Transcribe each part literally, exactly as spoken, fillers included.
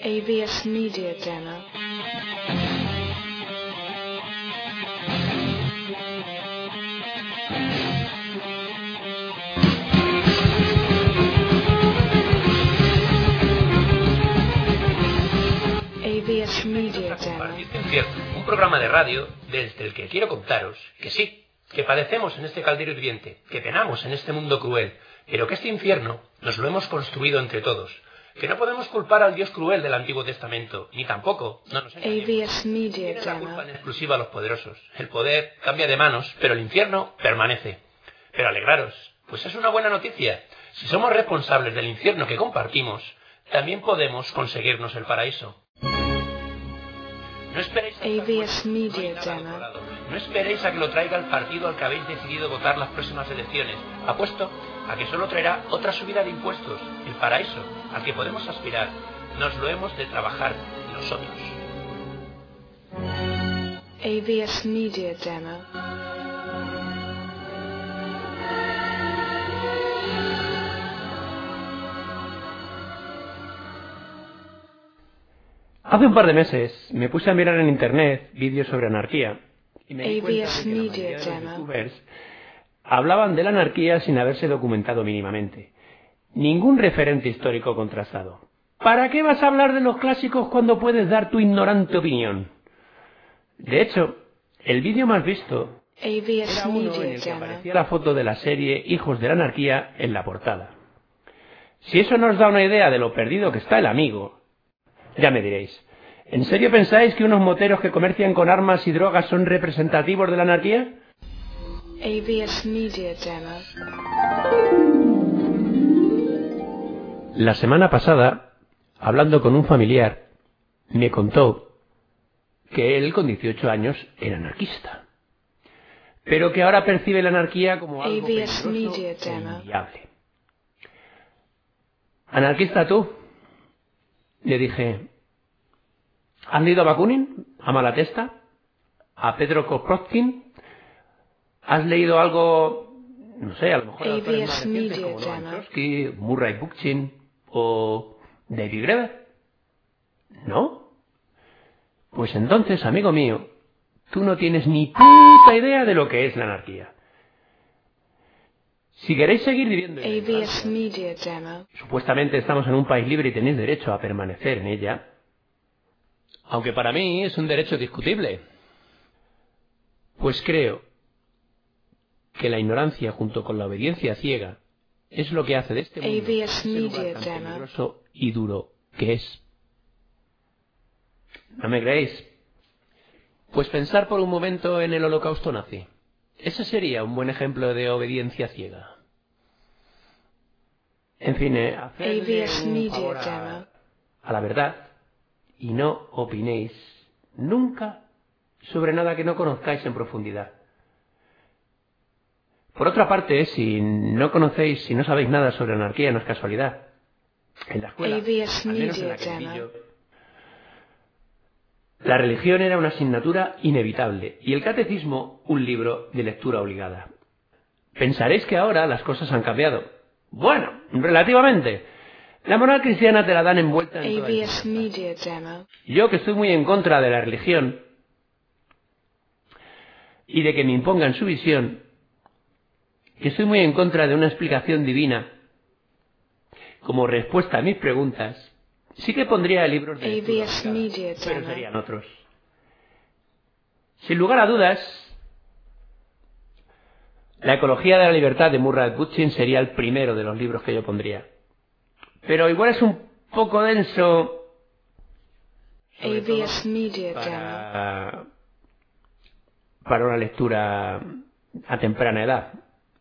A V S Media Demo. A V S Media Demo. Un programa de radio desde el que quiero contaros que sí, que padecemos en este caldero hirviente, que penamos en este mundo cruel, pero que este infierno nos lo hemos construido entre todos. Que no podemos culpar al Dios cruel del Antiguo Testamento, ni tampoco, no nos engañemos, A V S Media tiene la Demo. culpa en exclusiva a los poderosos. El poder cambia de manos, pero el infierno permanece. Pero alegraros, pues es una buena noticia. Si somos responsables del infierno que compartimos, también podemos conseguirnos el paraíso. No esperéis a, A V S Media no hay nada al Demo. otro lado. No esperéis a que lo traiga el partido al que habéis decidido votar las próximas elecciones. Apuesto a que solo traerá otra subida de impuestos. El paraíso al que podemos aspirar nos lo hemos de trabajar nosotros. A V S Media Demo. Hace un par de meses me puse a mirar en internet vídeos sobre anarquía y me di cuenta de A V S que la Media mayoría de los Demo. youtubers hablaban de la anarquía sin haberse documentado mínimamente. Ningún referente histórico contrastado. ¿Para qué vas a hablar de los clásicos cuando puedes dar tu ignorante opinión? De hecho, el vídeo más visto A V S era uno en Media el que Demo. aparecía la foto de la serie Hijos de la Anarquía en la portada. Si eso nos da una idea de lo perdido que está el amigo, ya me diréis, ¿en serio pensáis que unos moteros que comercian con armas y drogas son representativos de la anarquía? A V S Media Demo. La semana pasada, hablando con un familiar, me contó que él con dieciocho años era anarquista, pero que ahora percibe la anarquía como algo A V S peligroso Media e Demo. inviable. ¿Anarquista tú? Le dije, ¿has leído a Bakunin? ¿A Malatesta? ¿A Pedro Kropotkin? ¿Has leído algo, no sé, a lo mejor de A V autores S más recientes Media como Noam Demo. Chomsky, Murray Bookchin o David Graeber? ¿No? Pues entonces, amigo mío, tú no tienes ni puta idea de lo que es la anarquía. Si queréis seguir viviendo en A la V S ignorancia, Media Demo. supuestamente estamos en un país libre y tenéis derecho a permanecer en ella, aunque para mí es un derecho discutible, pues creo que la ignorancia junto con la obediencia ciega es lo que hace de este mundo A V S ese lugar Media tan Demo. peligroso y duro que es. ¿No me creéis? Pues pensar por un momento en el holocausto nazi. Ese sería un buen ejemplo de obediencia ciega. En fin, eh, A hacedle V S un Media favor Demo. a, a la verdad y no opinéis nunca sobre nada que no conozcáis en profundidad. Por otra parte, si no conocéis, si no sabéis nada sobre anarquía, no es casualidad. En la escuela, A V S al menos en la Media que viví Demo. yo, la religión era una asignatura inevitable y el catecismo un libro de lectura obligada. Pensaréis que ahora las cosas han cambiado. Bueno, relativamente. La moral cristiana te la dan envuelta en A toda V S dificultad. Media Demo. Yo, que estoy muy en contra de la religión y de que me impongan su visión, que estoy muy en contra de una explicación divina como respuesta a mis preguntas, sí que pondría libros de A lectura V S obligada, Media pero Demo. serían otros. Sin lugar a dudas, La ecología de la libertad de Murray Bookchin sería el primero de los libros que yo pondría. Pero igual es un poco denso A V S Media Demo. para, para una lectura a temprana edad.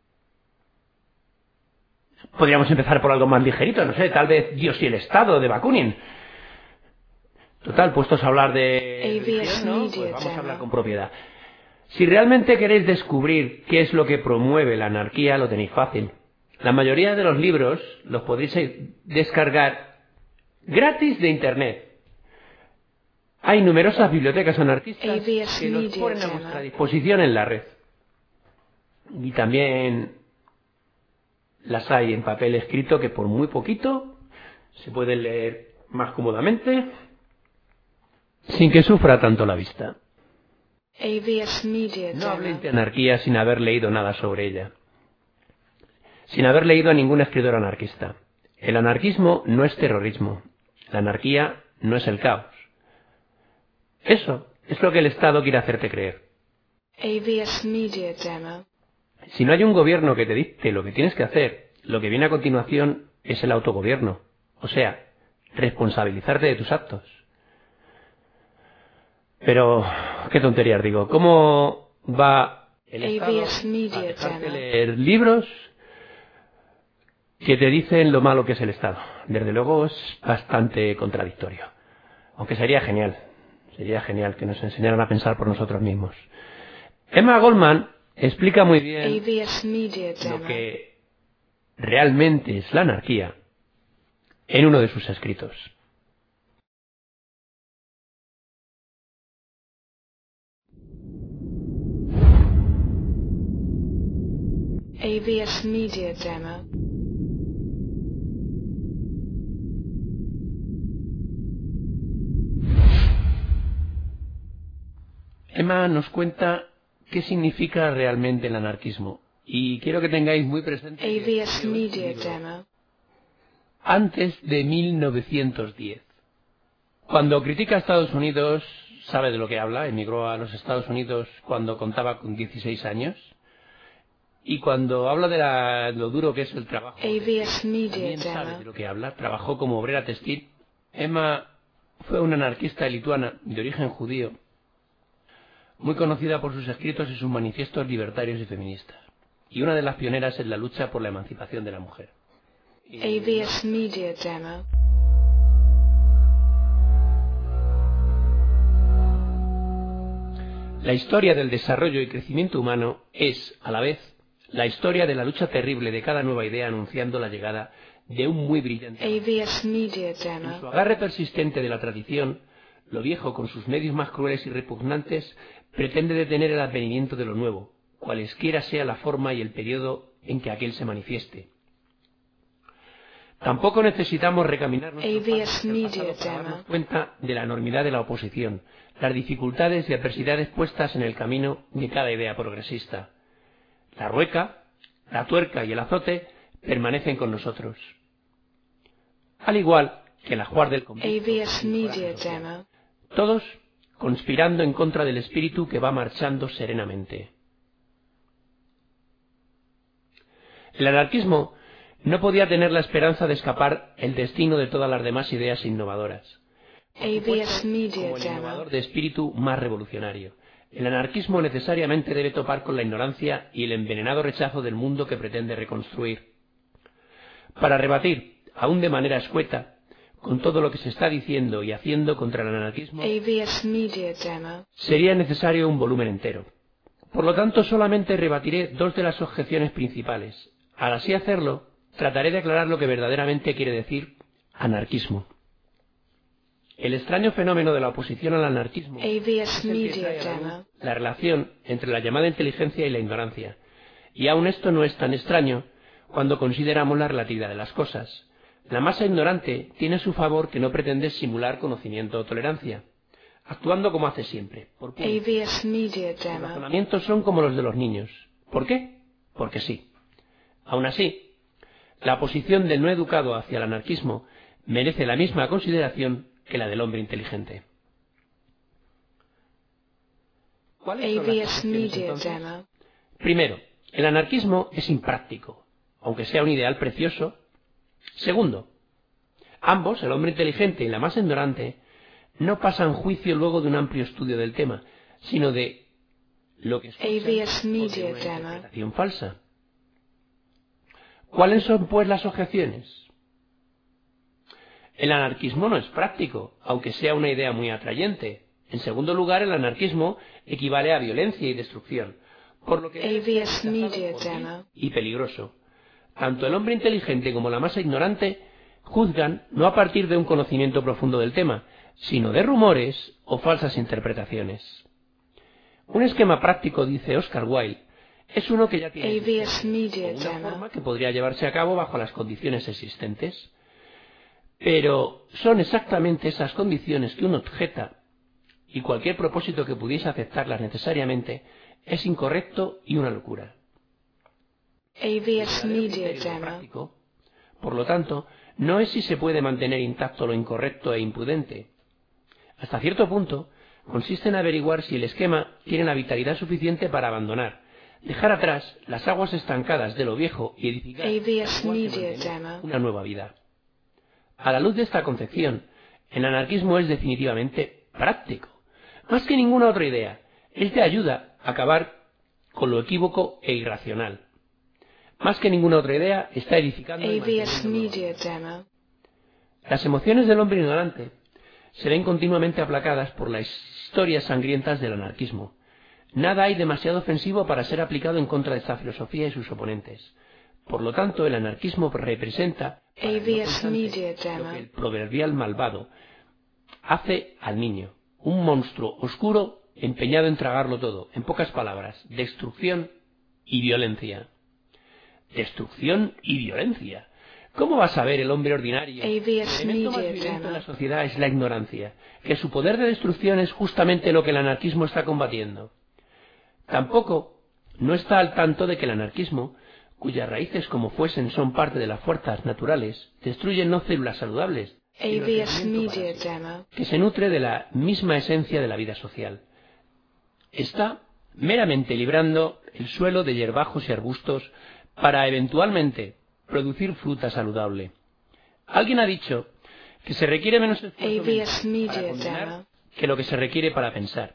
Podríamos empezar por algo más ligerito, no sé, tal vez Dios y el Estado de Bakunin. Total, puestos a hablar de A V S religión, ¿no? Media Pues vamos a Demo. hablar con propiedad. Si realmente queréis descubrir qué es lo que promueve la anarquía, lo tenéis fácil. La mayoría de los libros los podéis descargar gratis de internet. Hay numerosas bibliotecas anarquistas A V S que los Media ponen a Demo. vuestra disposición en la red. Y también las hay en papel escrito que por muy poquito se pueden leer más cómodamente, sin que sufra tanto la vista. A V S Media No habléis Demo. de anarquía sin haber leído nada sobre ella, sin haber leído a ningún escritor anarquista. El anarquismo no es terrorismo, la anarquía no es el caos. Eso es lo que el Estado quiere hacerte creer. A V S Media Demo. Si no hay un gobierno que te dicte lo que tienes que hacer, lo que viene a continuación es el autogobierno, o sea, responsabilizarte de tus actos. Pero, qué tonterías digo, ¿cómo va el Estado A V S a Media dejarte Demo. leer libros que te dicen lo malo que es el Estado? Desde luego es bastante contradictorio, aunque sería genial, sería genial que nos enseñaran a pensar por nosotros mismos. Emma Goldman explica muy A bien V S Media lo Demo. que realmente es la anarquía en uno de sus escritos. A V S Media Demo. Emma nos cuenta qué significa realmente el anarquismo y quiero que tengáis muy presente A que V S escribió este Media libro Demo. antes de mil novecientos diez. Cuando critica a Estados Unidos, sabe de lo que habla, emigró a los Estados Unidos cuando contaba con dieciséis años, y cuando habla de la- lo duro que es el trabajo, A V S Media también sabe de Demo. lo que habla, trabajó como obrera textil. Emma fue una anarquista lituana de origen judío, muy conocida por sus escritos y sus manifiestos libertarios y feministas, y una de las pioneras en la lucha por la emancipación de la mujer. A V S Media Demo. La historia del desarrollo y crecimiento humano es, a la vez, la historia de la lucha terrible de cada nueva idea anunciando la llegada de un muy brillante. A V S Media En su Demo. agarre persistente de la tradición, lo viejo con sus medios más crueles y repugnantes pretende detener el advenimiento de lo nuevo, cualesquiera sea la forma y el periodo en que aquel se manifieste. Tampoco necesitamos recaminar nuestros A V S pasos hacia el Media pasado para darnos Demo. cuenta de la enormidad de la oposición, las dificultades y adversidades puestas en el camino de cada idea progresista. La rueca, la tuerca y el azote permanecen con nosotros. Al igual que el ajuar del A convicto V y S el Media coraje social. Demo. Todos conspirando en contra del espíritu que va marchando serenamente. El anarquismo no podía tener la esperanza de escapar el destino de todas las demás ideas innovadoras. A V S Media Como el Demo. innovador de espíritu más revolucionario. El anarquismo necesariamente debe topar con la ignorancia y el envenenado rechazo del mundo que pretende reconstruir. Para rebatir, aún de manera escueta, con todo lo que se está diciendo y haciendo contra el anarquismo, A V S Media Demo. sería necesario un volumen entero. Por lo tanto, solamente rebatiré dos de las objeciones principales. Al así hacerlo, trataré de aclarar lo que verdaderamente quiere decir anarquismo. El extraño fenómeno de la oposición al anarquismo A V S es el que Media trae a la luz Demo. la relación entre la llamada inteligencia y la ignorancia. Y aun esto no es tan extraño cuando consideramos la relatividad de las cosas. La masa ignorante tiene a su favor que no pretende simular conocimiento o tolerancia, actuando como hace siempre, por A puntos. V S Media Los Demo. razonamientos son como los de los niños. ¿Por qué? Porque sí. Aun así, la posición del no educado hacia el anarquismo merece la misma consideración que la del hombre inteligente. ¿Cuáles son las A V S objeciones, Media entonces? Demo. Primero, el anarquismo es impráctico, aunque sea un ideal precioso. Segundo, ambos, el hombre inteligente y la masa ignorante, no pasan juicio luego de un amplio estudio del tema, sino de lo que escuchan A V S o de Media una Demo. interpretación falsa. ¿Cuáles son, pues, las objeciones? El anarquismo no es práctico, aunque sea una idea muy atrayente. En segundo lugar, el anarquismo equivale a violencia y destrucción, por lo que A debe V ser S rechazado Media por vil Demo. y peligroso. Tanto el hombre inteligente como la masa ignorante juzgan no a partir de un conocimiento profundo del tema, sino de rumores o falsas interpretaciones. Un esquema práctico, dice Oscar Wilde, es uno que ya tiene A V S existencia, Media o una Demo. forma que podría llevarse a cabo bajo las condiciones existentes. Pero son exactamente esas condiciones que uno objeta, y cualquier propósito que pudiese aceptarlas necesariamente es incorrecto y una locura. A V S Media Demo. Por lo tanto, no es si se puede mantener intacto lo incorrecto e impudente. Hasta cierto punto, consiste en averiguar si el esquema tiene la vitalidad suficiente para abandonar, dejar atrás las aguas estancadas de lo viejo y edificar A V S Media Demo. una nueva vida. A la luz de esta concepción, el anarquismo es definitivamente práctico. Más que ninguna otra idea, es de ayuda a acabar con lo equívoco e irracional. Más que ninguna otra idea, está edificando y A V S manteniendo Media Demo. Las emociones del hombre ignorante se ven continuamente aplacadas por las historias sangrientas del anarquismo. Nada hay demasiado ofensivo para ser aplicado en contra de esta filosofía y sus oponentes. Por lo tanto, el anarquismo representa A V S Media lo que Demo. el proverbial malvado hace al niño, un monstruo oscuro empeñado en tragarlo todo. En pocas palabras, destrucción y violencia. Destrucción y violencia. ¿Cómo va a saber el hombre ordinario A V S que el elemento más Media violento de Demo. la sociedad es la ignorancia, que su poder de destrucción es justamente lo que el anarquismo está combatiendo? Tampoco no está al tanto de que el anarquismo, cuyas raíces como fuesen son parte de las fuerzas naturales, destruyen no células saludables, A sino V S sentimiento Media parásito, Demo. que se nutre de la misma esencia de la vida social. Está meramente librando el suelo de hierbajos y arbustos para eventualmente producir fruta saludable. Alguien ha dicho que se requiere menos esfuerzo A V S mental para Media condenar Demo. que lo que se requiere para pensar.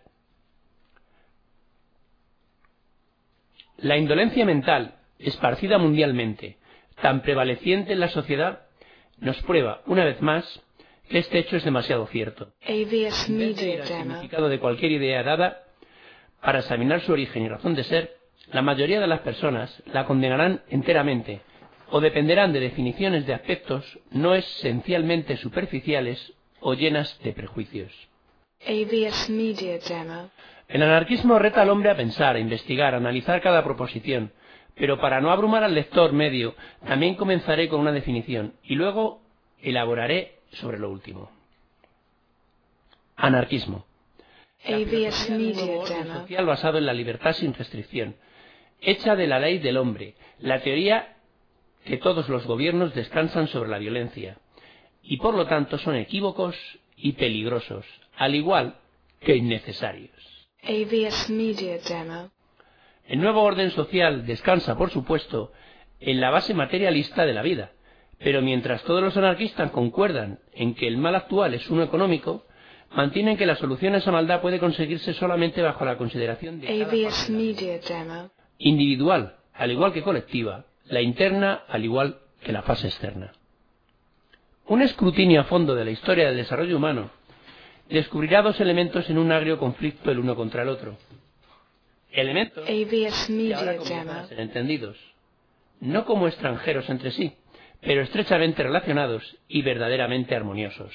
La indolencia mental, esparcida mundialmente, tan prevaleciente en la sociedad, nos prueba, una vez más, que este hecho es demasiado cierto. A V S En vez de ir Media al Demo. significado de cualquier idea dada, para examinar su origen y razón de ser, la mayoría de las personas la condenarán enteramente, o dependerán de definiciones de aspectos no esencialmente superficiales o llenas de prejuicios. A V S Media Demo. El anarquismo reta al hombre a pensar, a investigar, a analizar cada proposición, pero para no abrumar al lector medio, también comenzaré con una definición y luego elaboraré sobre lo último. Anarquismo. A V S Un Media nuevo orden Demo. social basado en la libertad sin restricción, hecha de la ley del hombre, la teoría que todos los gobiernos descansan sobre la violencia, y por lo tanto son equívocos y peligrosos, al igual que innecesarios. A V S Media Demo. El nuevo orden social descansa, por supuesto, en la base materialista de la vida, pero mientras todos los anarquistas concuerdan en que el mal actual es uno económico, mantienen que la solución a esa maldad puede conseguirse solamente bajo la consideración de A cada V parte S Media Demo. individual, al igual que colectiva, la interna al igual que la fase externa. Un escrutinio a fondo de la historia del desarrollo humano descubrirá dos elementos en un agrio conflicto el uno contra el otro. Elementos A V S que ahora Media comienzan a Demo. ser entendidos, no como extranjeros entre sí, pero estrechamente relacionados y verdaderamente armoniosos.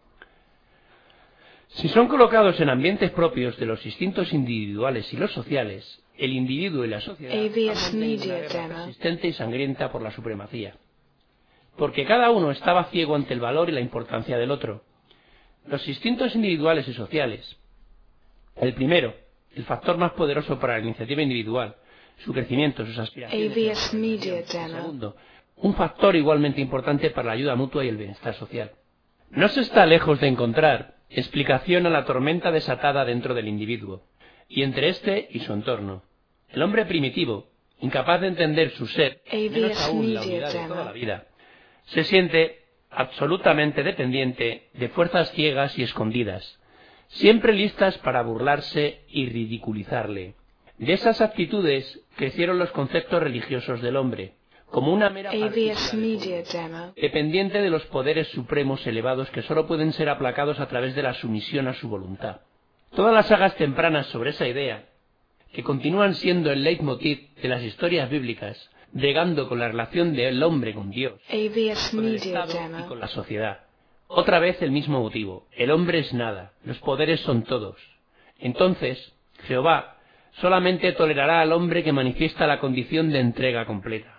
Si son colocados en ambientes propios de los instintos individuales y los sociales, el individuo y la sociedad A V S han mantenido Media una guerra Demo. persistente y sangrienta por la supremacía, porque cada uno estaba ciego ante el valor y la importancia del otro. Los instintos individuales y sociales, el primero, el factor más poderoso para la iniciativa individual, su crecimiento, sus aspiraciones. A V S Media El Demo. segundo, un factor igualmente importante para la ayuda mutua y el bienestar social. No se está lejos de encontrar explicación a la tormenta desatada dentro del individuo, y entre éste y su entorno. El hombre primitivo, incapaz de entender su ser, A V menos S aún la Media unidad de Demo. toda la vida, se siente absolutamente dependiente de fuerzas ciegas y escondidas, siempre listas para burlarse y ridiculizarle. De esas actitudes crecieron los conceptos religiosos del hombre, como una mera A V partícula S de Media poder, Demo. dependiente de los poderes supremos elevados que sólo pueden ser aplacados a través de la sumisión a su voluntad. Todas las sagas tempranas sobre esa idea, que continúan siendo el leitmotiv de las historias bíblicas, bregando con la relación del hombre con Dios, A V S con el Media Estado y Demo. con la sociedad. Otra vez el mismo motivo, el hombre es nada, los poderes son todos. Entonces, Jehová solamente tolerará al hombre que manifiesta la condición de entrega completa.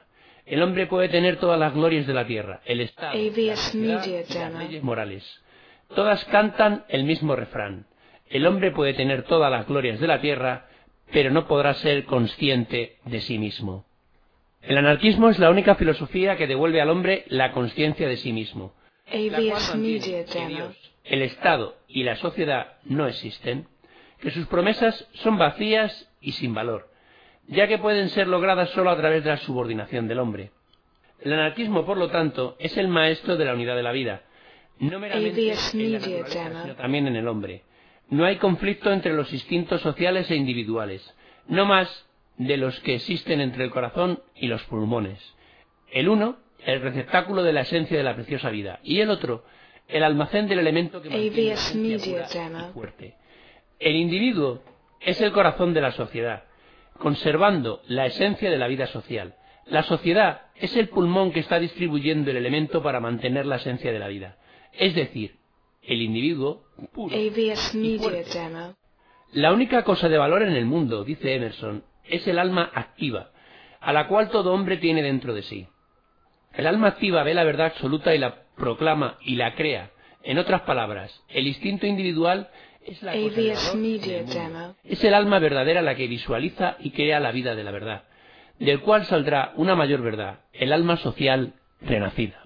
El hombre puede tener todas las glorias de la tierra, el Estado, A V S la Media sociedad y las Demo. leyes morales. Todas cantan el mismo refrán. El hombre puede tener todas las glorias de la tierra, pero no podrá ser consciente de sí mismo. El anarquismo es la única filosofía que devuelve al hombre la consciencia de sí mismo, A la V cual S mantiene Media que Demo. Dios, el Estado y la sociedad no existen, que sus promesas son vacías y sin valor, ya que pueden ser logradas solo a través de la subordinación del hombre. El anarquismo, por lo tanto, es el maestro de la unidad de la vida, no meramente A V S en la Media naturaleza, Demo. sino también en el hombre. No hay conflicto entre los instintos sociales e individuales, no más de los que existen entre el corazón y los pulmones. El uno, el receptáculo de la esencia de la preciosa vida, y el otro, el almacén del elemento que mantiene la A V S esencia Media pura Demo. y fuerte. El individuo es el corazón de la sociedad, conservando la esencia de la vida social. La sociedad es el pulmón que está distribuyendo el elemento para mantener la esencia de la vida, es decir, el individuo puro A V S y Media fuerte. Demo. La única cosa de valor en el mundo, dice Emerson, es el alma activa, a la cual todo hombre tiene dentro de sí. El alma activa ve la verdad absoluta y la proclama y la crea. En otras palabras, el instinto individual es la A cosa de V S valor Media del mundo. Demo. Es el alma verdadera la que visualiza y crea la vida de la verdad, del cual saldrá una mayor verdad, el alma social renacida.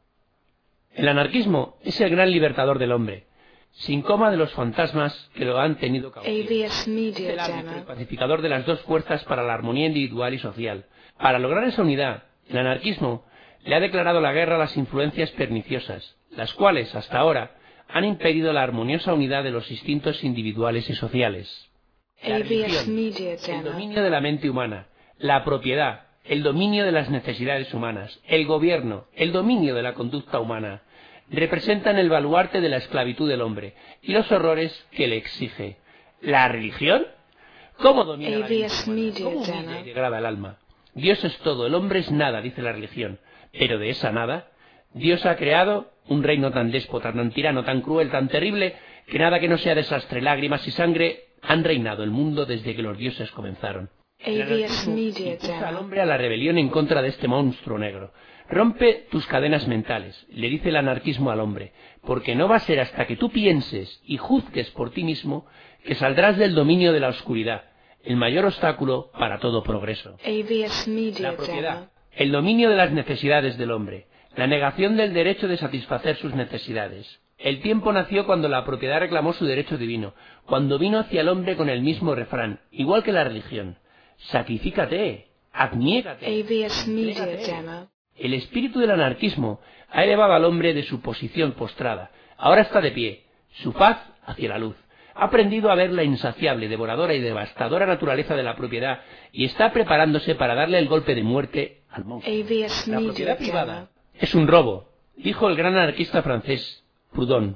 El anarquismo es el gran libertador del hombre, sin coma de los fantasmas que lo han tenido A cautivo. V S Es Media el árbitro, el Demo. pacificador de las dos fuerzas para la armonía individual y social. Para lograr esa unidad, el anarquismo le ha declarado la guerra a las influencias perniciosas, las cuales, hasta ahora, han impedido la armoniosa unidad de los instintos individuales y sociales. La A V S religión, Media el Demo. dominio de la mente humana, la propiedad, el dominio de las necesidades humanas, el gobierno, el dominio de la conducta humana, representan el baluarte de la esclavitud del hombre y los horrores que le exige. ¿La religión? ¿Cómo domina la A V mente S humana? Media ¿Cómo humilla Demo. y degrada el alma? Dios es todo, el hombre es nada, dice la religión. Pero de esa nada, Dios ha creado un reino tan déspota, tan tirano, tan cruel, tan terrible, que nada que no sea desastre, lágrimas y sangre han reinado el mundo desde que los dioses comenzaron. A El V S anarquismo Media impulsa al Demo. hombre a la rebelión en contra de este monstruo negro. Rompe tus cadenas mentales, le dice el anarquismo al hombre, porque no va a ser hasta que tú pienses y juzgues por ti mismo que saldrás del dominio de la oscuridad, el mayor obstáculo para todo progreso. A V S Media La propiedad, Demo. el dominio de las necesidades del hombre, la negación del derecho de satisfacer sus necesidades. El tiempo nació cuando la propiedad reclamó su derecho divino, cuando vino hacia el hombre con el mismo refrán, igual que la religión. Sacrifícate, abniégate, A V S Media entrégate. Demo. El espíritu del anarquismo ha elevado al hombre de su posición postrada. Ahora está de pie, su faz hacia la luz. Ha aprendido a ver la insaciable, devoradora y devastadora naturaleza de la propiedad y está preparándose para darle el golpe de muerte al A monstruo. V S La Media propiedad privada Demo. es un robo, dijo el gran anarquista francés Proudhon.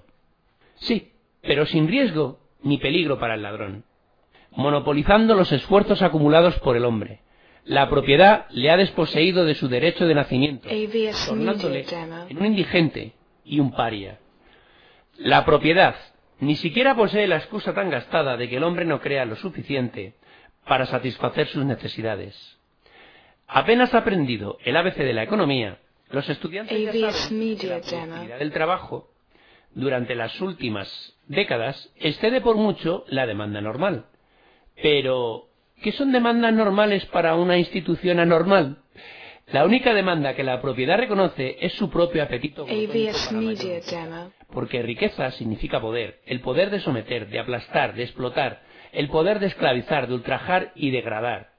Sí, pero sin riesgo ni peligro para el ladrón, monopolizando los esfuerzos acumulados por el hombre. La propiedad le ha desposeído de su derecho de nacimiento, A V S tornándole Media Demo. en un indigente y un paria. La propiedad ni siquiera posee la excusa tan gastada de que el hombre no crea lo suficiente para satisfacer sus necesidades. Apenas ha aprendido el A B C de la economía, los estudiantes ya A V S saben que Media la Demo. productividad del trabajo durante las últimas décadas excede por mucho la demanda normal. Pero, ¿qué son demandas normales para una institución anormal? La única demanda que la propiedad reconoce es su propio apetito A V glutónico S para Media mayor. Demo. Porque riqueza significa poder, el poder de someter, de aplastar, de explotar, el poder de esclavizar, de ultrajar y degradar.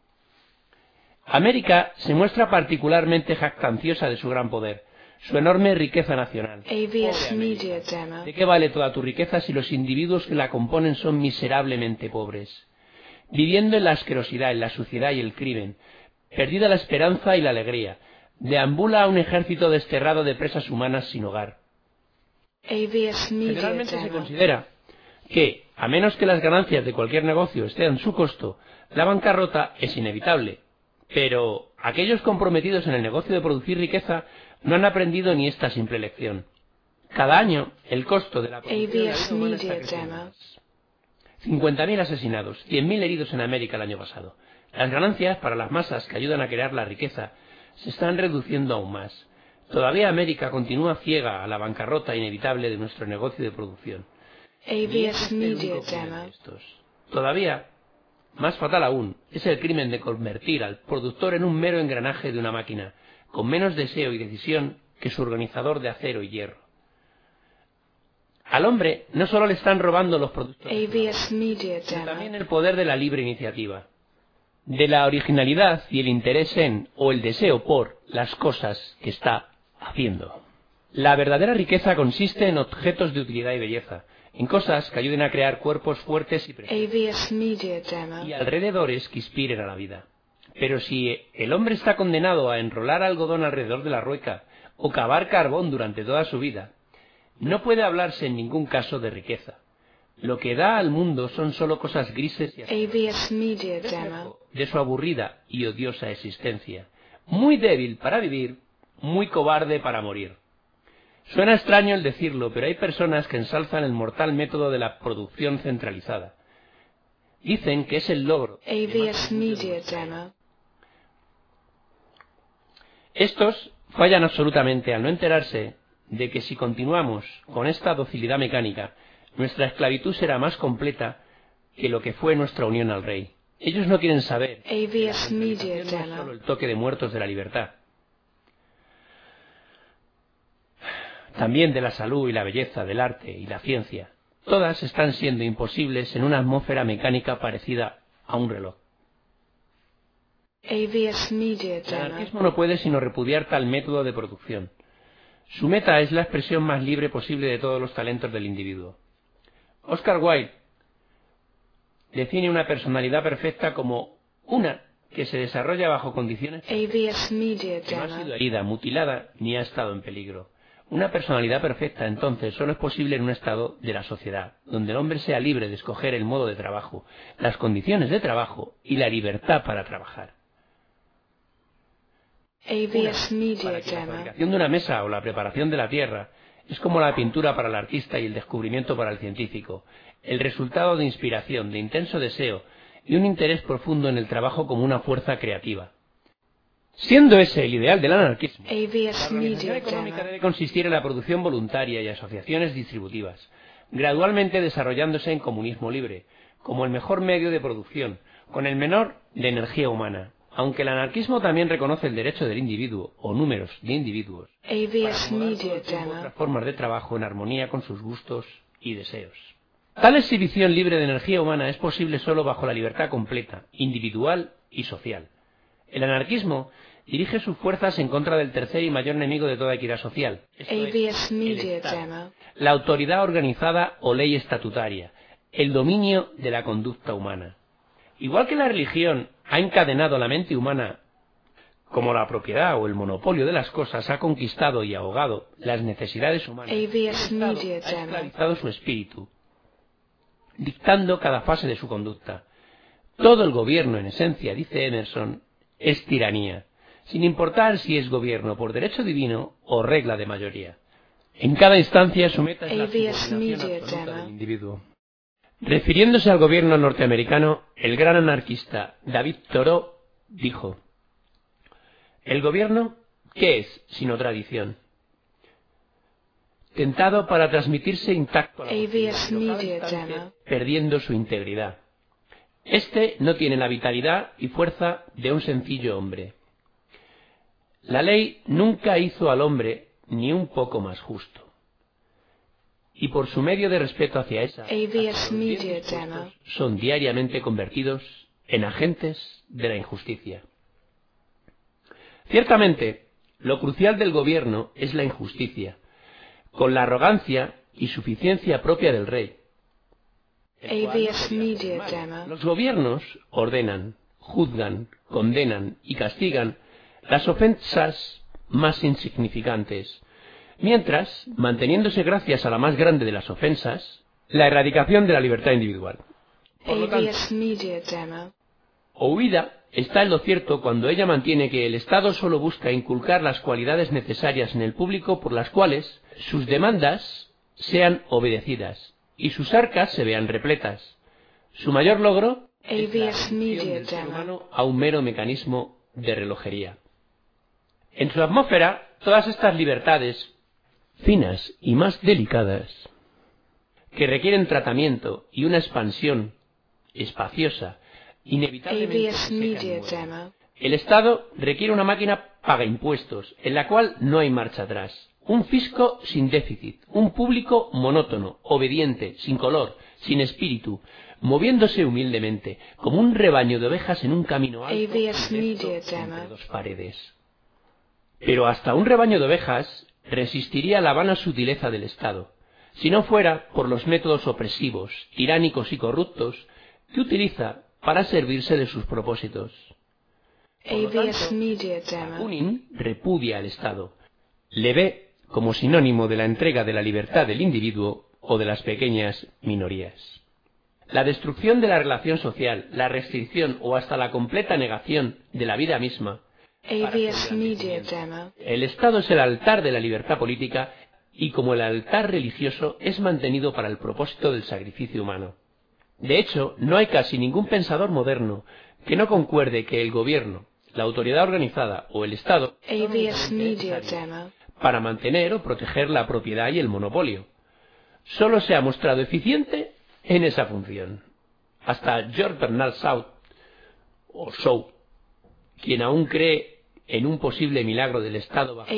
América se muestra particularmente jactanciosa de su gran poder, su enorme riqueza nacional. A V S Pobre Media América. Demo. ¿De qué vale toda tu riqueza si los individuos que la componen son miserablemente pobres? Viviendo en la asquerosidad, en la suciedad y el crimen, perdida la esperanza y la alegría, deambula a un ejército desterrado de presas humanas sin hogar. A V S Media Generalmente se Demo. considera que, a menos que las ganancias de cualquier negocio estén a su costo, la bancarrota es inevitable. Pero aquellos comprometidos en el negocio de producir riqueza no han aprendido ni esta simple lección. Cada año, el costo de la producción de la A V S vida humana está Media creciendo Demo. más. cincuenta mil asesinados, cien mil heridos en América el año pasado. Las ganancias para las masas que ayudan a crear la riqueza se están reduciendo aún más. Todavía América continúa ciega a la bancarrota inevitable de nuestro negocio de producción. A V S Media Demo. Todavía, más fatal aún, es el crimen de convertir al productor en un mero engranaje de una máquina, con menos deseo y decisión que su organizador de acero y hierro. Al hombre no solo le están robando los productos, A V S Media sino Demo. también el poder de la libre iniciativa, de la originalidad y el interés en, o el deseo por, las cosas que está haciendo. La verdadera riqueza consiste en objetos de utilidad y belleza, en cosas que ayuden a crear cuerpos fuertes y A precisos, V S Media Demo. y alrededores que inspiren a la vida. Pero si el hombre está condenado a enrolar algodón alrededor de la rueca o cavar carbón durante toda su vida, no puede hablarse en ningún caso de riqueza. Lo que da al mundo son solo cosas grises y A V S Media Demo. de su aburrida y odiosa existencia, muy débil para vivir, muy cobarde para morir. Suena extraño el decirlo, pero hay personas que ensalzan el mortal método de la producción centralizada. Dicen que es el logro. A V S Media Demo. Estos fallan absolutamente al no enterarse de que si continuamos con esta docilidad mecánica, nuestra esclavitud será más completa que lo que fue nuestra unión al rey. Ellos no quieren saber A V S Media que no es solo Demo. el toque de muertos de la libertad, también de la salud y la belleza, del arte y la ciencia. Todas están siendo imposibles en una atmósfera mecánica parecida a un reloj. A V S Media El Demo. anarquismo no puede sino repudiar tal método de producción. Su meta es la expresión más libre posible de todos los talentos del individuo. Oscar Wilde define una personalidad perfecta como una que se desarrolla bajo condiciones A V S Media que no ha sido Demo. herida, mutilada ni ha estado en peligro. Una personalidad perfecta, entonces, solo es posible en un estado de la sociedad, donde el hombre sea libre de escoger el modo de trabajo, las condiciones de trabajo y la libertad para trabajar. A V S Media Para que la Demo. fabricación de una mesa o la preparación de la tierra es como la pintura para el artista y el descubrimiento para el científico, el resultado de inspiración, de intenso deseo y un interés profundo en el trabajo como una fuerza creativa. Siendo ese el ideal del anarquismo, A V la S organización Media económica Demo. debe consistir en la producción voluntaria y asociaciones distributivas, gradualmente desarrollándose en comunismo libre, como el mejor medio de producción, con el menor de energía humana, aunque el anarquismo también reconoce el derecho del individuo, o números de individuos, A V para S acomodar Media todo el tiempo Demo. otras formas de trabajo en armonía con sus gustos y deseos. Tal exhibición libre de energía humana es posible solo bajo la libertad completa, individual y social. El anarquismo dirige sus fuerzas en contra del tercer y mayor enemigo de toda equidad social, esto A V es, S el Media Estado, Demo. la autoridad organizada o ley estatutaria, el dominio de la conducta humana. Igual que la religión ha encadenado la mente humana, como la propiedad o el monopolio de las cosas ha conquistado y ahogado las necesidades humanas, A V S el Estado Media ha Demo. esclavizado su espíritu, dictando cada fase de su conducta. Todo el gobierno, en esencia, dice Emerson, es tiranía, sin importar si es gobierno por derecho divino o regla de mayoría. En cada instancia su meta es la A V S subordinación Media absoluta Demo. del individuo. Refiriéndose al gobierno norteamericano, el gran anarquista David Thoreau dijo: ¿el gobierno qué es sino tradición? Tentado para transmitirse intacto a la A V sociedad, S pero cada Media instante Demo. perdiendo su integridad. Este no tiene la vitalidad y fuerza de un sencillo hombre. La ley nunca hizo al hombre ni un poco más justo. Y por su medio de respeto hacia esa, A V S hasta los bien Media dispuestos Demo. son diariamente convertidos en agentes de la injusticia. Ciertamente, lo crucial del gobierno es la injusticia, con la arrogancia y suficiencia propia del rey. A V S Media Demo. Los gobiernos ordenan, juzgan, condenan y castigan las ofensas más insignificantes, mientras, manteniéndose gracias a la más grande de las ofensas, la erradicación de la libertad individual. A Por lo V tanto, S Media Demo. Oída está en lo cierto cuando ella mantiene que el Estado solo busca inculcar las cualidades necesarias en el público por las cuales sus demandas sean obedecidas y sus arcas se vean repletas. Su mayor logro A es V la S reducción Media del ser Demo. humano a un mero mecanismo de relojería. En su atmósfera, todas estas libertades, finas y más delicadas, que requieren tratamiento y una expansión espaciosa, inevitablemente se secan y mueren. El Estado requiere una máquina paga impuestos, en la cual no hay marcha atrás. Un fisco sin déficit, un público monótono, obediente, sin color, sin espíritu, moviéndose humildemente, como un rebaño de ovejas en un camino alto entre dos paredes. Pero hasta un rebaño de ovejas resistiría la vana sutileza del Estado, si no fuera por los métodos opresivos, tiránicos y corruptos que utiliza para servirse de sus propósitos. Por lo tanto, Bakunin repudia al Estado. Le ve como sinónimo de la entrega de la libertad del individuo o de las pequeñas minorías. La destrucción de la relación social, la restricción o hasta la completa negación de la vida misma. El Estado es el altar de la libertad política y como el altar religioso es mantenido para el propósito del sacrificio humano. De hecho, no hay casi ningún pensador moderno que no concuerde que el gobierno, la autoridad organizada o el Estado para mantener o proteger la propiedad y el monopolio. Solo se ha mostrado eficiente en esa función. Hasta George Bernard Shaw, o Shaw, quien aún cree en un posible milagro del Estado bajo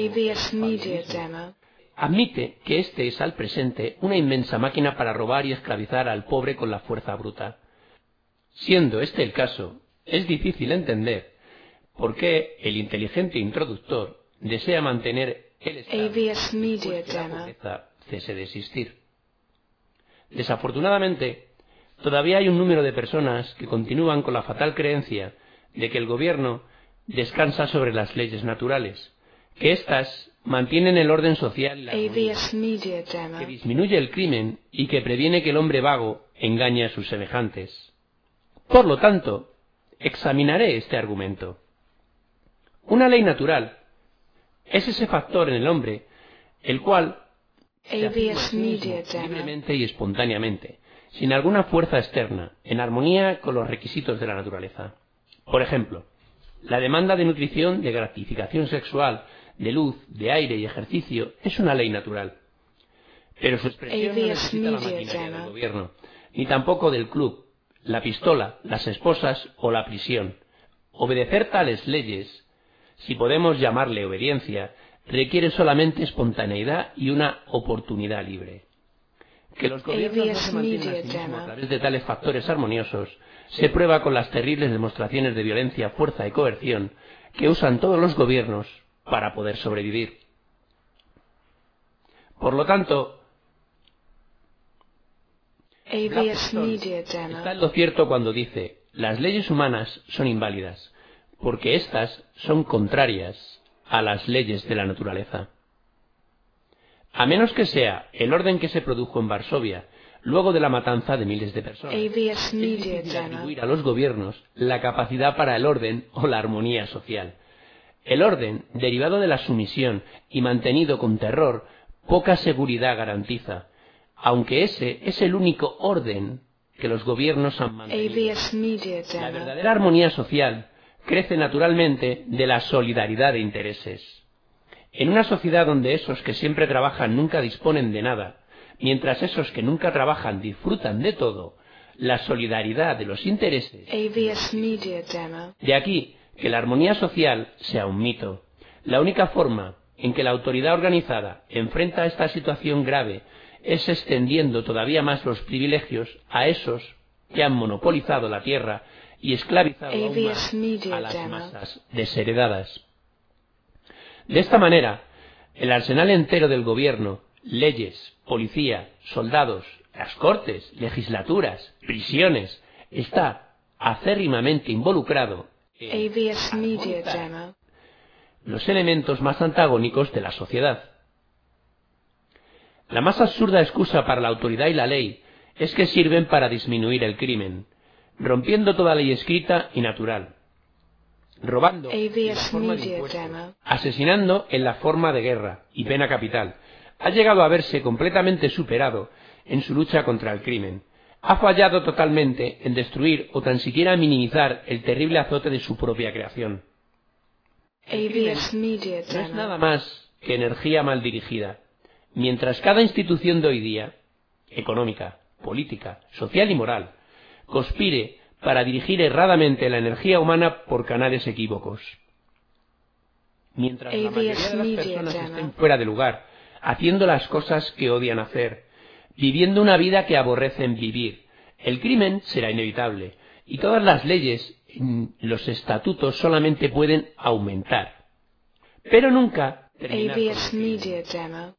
admite que este es al presente una inmensa máquina para robar y esclavizar al pobre con la fuerza bruta. Siendo este el caso, es difícil entender por qué el inteligente introductor desea mantener el Estado después que la pobreza cese de existir. Desafortunadamente, todavía hay un número de personas que continúan con la fatal creencia de que el gobierno descansa sobre las leyes naturales, que éstas mantienen el orden social y la armonía, que disminuye el crimen y que previene que el hombre vago engañe a sus semejantes. Por lo tanto, examinaré este argumento. Una ley natural es ese factor en el hombre el cual se afirma libremente y espontáneamente, sin alguna fuerza externa, en armonía con los requisitos de la naturaleza. Por ejemplo, la demanda de nutrición, de gratificación sexual, de luz, de aire y ejercicio es una ley natural. Pero su expresión no necesita la maquinaria del gobierno, ni tampoco del club, la pistola, las esposas o la prisión. Obedecer tales leyes, si podemos llamarle obediencia, requiere solamente espontaneidad y una oportunidad libre. Que los gobiernos no se mantienen a sí mismos a través de tales factores armoniosos se prueba con las terribles demostraciones de violencia, fuerza y coerción que usan todos los gobiernos para poder sobrevivir. Por lo tanto, está en lo cierto cuando dice: las leyes humanas son inválidas, porque éstas son contrarias a las leyes de la naturaleza. A menos que sea el orden que se produjo en Varsovia luego de la matanza de miles de personas, es difícil atribuir a los gobiernos la capacidad para el orden o la armonía social. El orden, derivado de la sumisión y mantenido con terror, poca seguridad garantiza, aunque ese es el único orden que los gobiernos han mantenido. La verdadera armonía social crece naturalmente de la solidaridad de intereses. En una sociedad donde esos que siempre trabajan nunca disponen de nada, mientras esos que nunca trabajan disfrutan de todo, la solidaridad de los intereses. De aquí que la armonía social sea un mito. La única forma en que la autoridad organizada enfrenta esta situación grave es extendiendo todavía más los privilegios a esos que han monopolizado la tierra y esclavizado aún más a las masas desheredadas. De esta manera, el arsenal entero del gobierno, leyes, policía, soldados, las cortes, legislaturas, prisiones, está acérrimamente involucrado en los elementos más antagónicos de la sociedad. La más absurda excusa para la autoridad y la ley es que sirven para disminuir el crimen, rompiendo toda ley escrita y natural, robando en la forma de impuestos, asesinando en la forma de guerra y pena capital. Ha llegado a verse completamente superado en su lucha contra el crimen. Ha fallado totalmente en destruir o tan siquiera minimizar el terrible azote de su propia creación. A V S Media No es nada Demo. más que energía mal dirigida. Mientras cada institución de hoy día, económica, política, social y moral, conspire para dirigir erradamente la energía humana por canales equívocos. Mientras la mayoría de las personas estén fuera de lugar, haciendo las cosas que odian hacer, viviendo una vida que aborrecen vivir, el crimen será inevitable y todas las leyes, los estatutos solamente pueden aumentar, pero nunca terminar A con V el S crimen. Media Demo.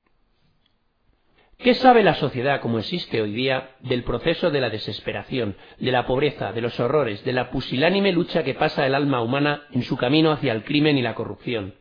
¿Qué sabe la sociedad como existe hoy día del proceso de la desesperación, de la pobreza, de los horrores, de la pusilánime lucha que pasa el alma humana en su camino hacia el crimen y la corrupción?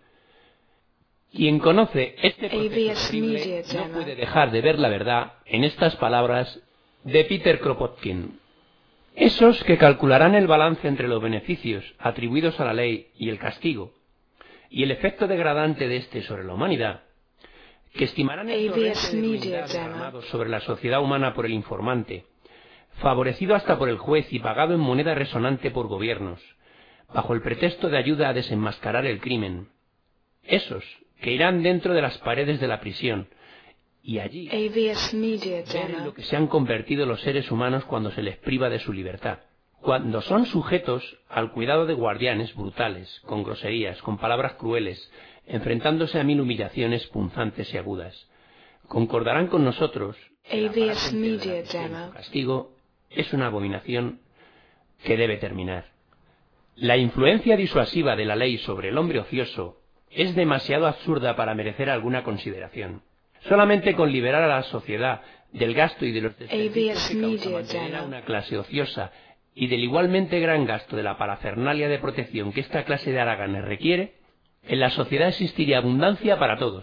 Quien conoce este proceso A V S terrible Media no Demo. puede dejar de ver la verdad en estas palabras de Peter Kropotkin. Esos que calcularán el balance entre los beneficios atribuidos a la ley y el castigo, y el efecto degradante de éste sobre la humanidad, que estimarán el A V S torrente de Media ruindad Demo. derramado sobre la sociedad humana por el informante, favorecido hasta por el juez y pagado en moneda resonante por gobiernos, bajo el pretexto de ayuda a desenmascarar el crimen. Esos que irán dentro de las paredes de la prisión, y allí A V S Media ver en Demo. lo que se han convertido los seres humanos cuando se les priva de su libertad, cuando son sujetos al cuidado de guardianes brutales, con groserías, con palabras crueles, enfrentándose a mil humillaciones punzantes y agudas. Concordarán con nosotros que la A V S paráfrasis de la Media prisión y Demo. su castigo es una abominación que debe terminar. La influencia disuasiva de la ley sobre el hombre ocioso es demasiado absurda para merecer alguna consideración. Solamente con liberar a la sociedad del gasto y de los desperdicios que causa mantener a una clase ociosa y del igualmente gran gasto de la parafernalia de protección que esta clase de haraganes requiere, en la sociedad existiría abundancia para todos,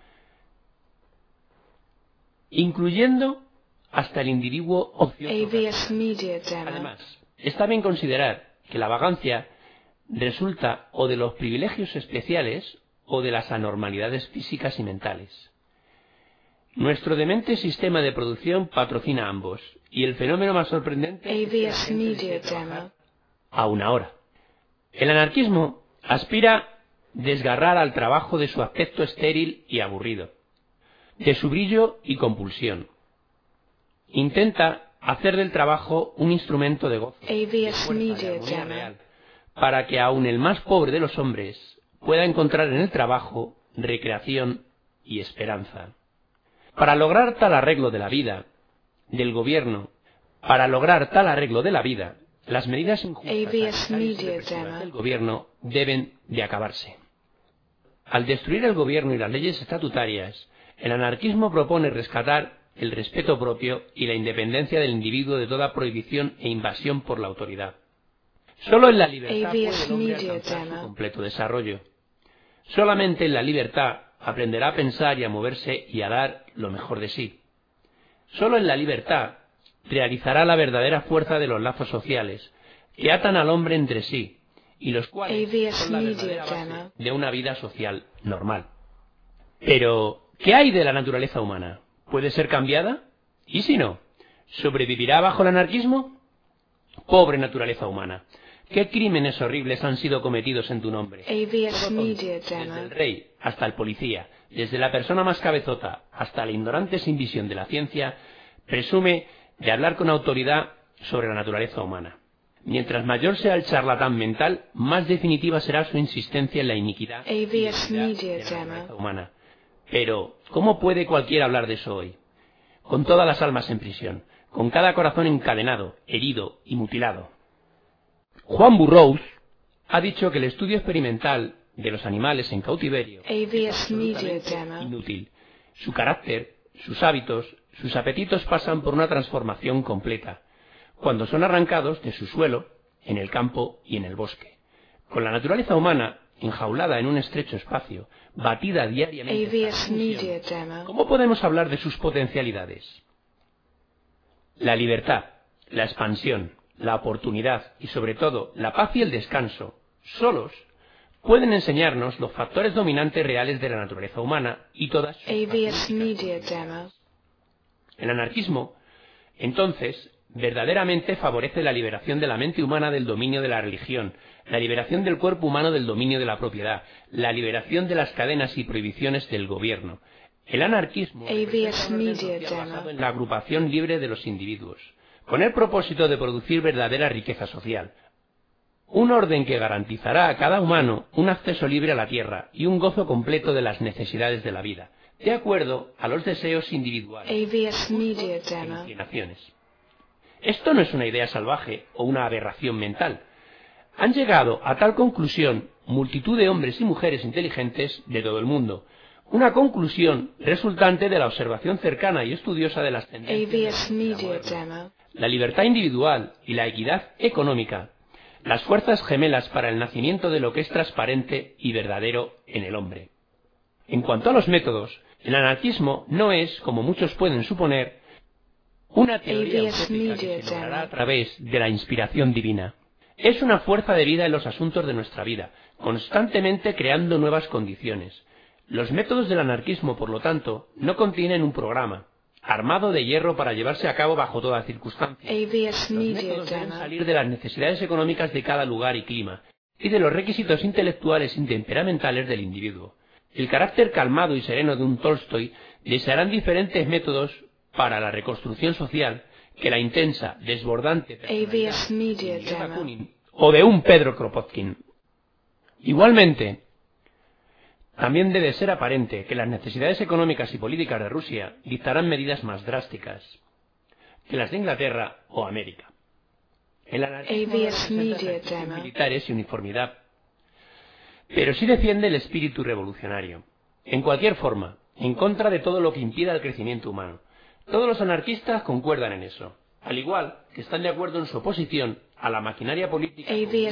incluyendo hasta el individuo ocioso. A V S Media Demo. Además, está bien considerar que la vagancia resulta o de los privilegios especiales o de las anormalidades físicas y mentales. Nuestro demente sistema de producción patrocina ambos, y el fenómeno más sorprendente A es que V la S gente Media desee trabajar Demo. a una hora. El anarquismo aspira desgarrar al trabajo de su aspecto estéril y aburrido, de su brillo y compulsión. Intenta hacer del trabajo un instrumento de gozo, A V de S fuerza, de Media armonía Demo. real, para que aun el más pobre de los hombres pueda encontrar en el trabajo recreación y esperanza. Para lograr tal arreglo de la vida del gobierno, para lograr tal arreglo de la vida, las medidas injustas, A V S arbitrarias y Media represivas Demo. del gobierno deben de acabarse. Al destruir el gobierno y las leyes estatutarias, el anarquismo propone rescatar el respeto propio y la independencia del individuo de toda prohibición e invasión por la autoridad. Solo en la libertad A V S puede el hombre Media alcanzar su Demo. completo desarrollo. Solamente en la libertad aprenderá a pensar y a moverse y a dar lo mejor de sí. Solo en la libertad realizará la verdadera fuerza de los lazos sociales que atan al hombre entre sí y los cuales A V S son la Media verdadera base Demo. de una vida social normal. Pero, ¿qué hay de la naturaleza humana? ¿Puede ser cambiada? ¿Y si no? ¿Sobrevivirá bajo el anarquismo? Pobre naturaleza humana. ¿Qué crímenes horribles han sido cometidos en tu nombre? A V S Todo Media desde el Demo. rey hasta el policía, desde la persona más cabezota hasta la ignorante sin visión de la ciencia, presume de hablar con autoridad sobre la naturaleza humana. Mientras mayor sea el charlatán mental, más definitiva será su insistencia en la iniquidad A y V S debilidad Media de la naturaleza Demo. humana. Pero, ¿cómo puede cualquiera hablar de eso hoy? Con todas las almas en prisión, con cada corazón encadenado, herido y mutilado. Juan Burroughs ha dicho que el estudio experimental de los animales en cautiverio A V es S Media absolutamente Demo. inútil. Su carácter, sus hábitos, sus apetitos pasan por una transformación completa, cuando son arrancados de su suelo, en el campo y en el bosque. Con la naturaleza humana, enjaulada en un estrecho espacio, batida diariamente A V hasta S la función, Media Demo. ¿cómo podemos hablar de sus potencialidades? La libertad, la expansión, la oportunidad y sobre todo la paz y el descanso, solos, pueden enseñarnos los factores dominantes reales de la naturaleza humana y todas sus A V S características Media positivas. Demo. El anarquismo, entonces, verdaderamente favorece la liberación de la mente humana del dominio de la religión, la liberación del cuerpo humano del dominio de la propiedad, la liberación de las cadenas y prohibiciones del gobierno. El anarquismo es basado en la agrupación libre de los individuos, con el propósito de producir verdadera riqueza social. Un orden que garantizará a cada humano un acceso libre a la tierra y un gozo completo de las necesidades de la vida, de acuerdo a los deseos individuales e inclinaciones. Esto no es una idea salvaje o una aberración mental. Han llegado a tal conclusión multitud de hombres y mujeres inteligentes de todo el mundo, una conclusión resultante de la observación cercana y estudiosa de las tendencias de la, la libertad individual y la equidad económica, las fuerzas gemelas para el nacimiento de lo que es transparente y verdadero en el hombre. En cuanto a los métodos, el anarquismo no es, como muchos pueden suponer, una teoría utópica que se logrará a través de la inspiración divina. Es una fuerza de vida en los asuntos de nuestra vida, constantemente creando nuevas condiciones. Los métodos del anarquismo, por lo tanto, no contienen un programa armado de hierro para llevarse a cabo bajo toda circunstancia. Los métodos deben salir de las necesidades económicas de cada lugar y clima, y de los requisitos intelectuales y temperamentales del individuo. El carácter calmado y sereno de un Tolstoy desearán diferentes métodos para la reconstrucción social que la intensa, desbordante personalidad de Bakunin o de un Pedro Kropotkin. Igualmente, también debe ser aparente que las necesidades económicas y políticas de Rusia dictarán medidas más drásticas que las de Inglaterra o América. El anarquismo no representa militares y uniformidad, pero sí defiende el espíritu revolucionario. En cualquier forma, en contra de todo lo que impida el crecimiento humano. Todos los anarquistas concuerdan en eso, al igual que están de acuerdo en su oposición a la maquinaria política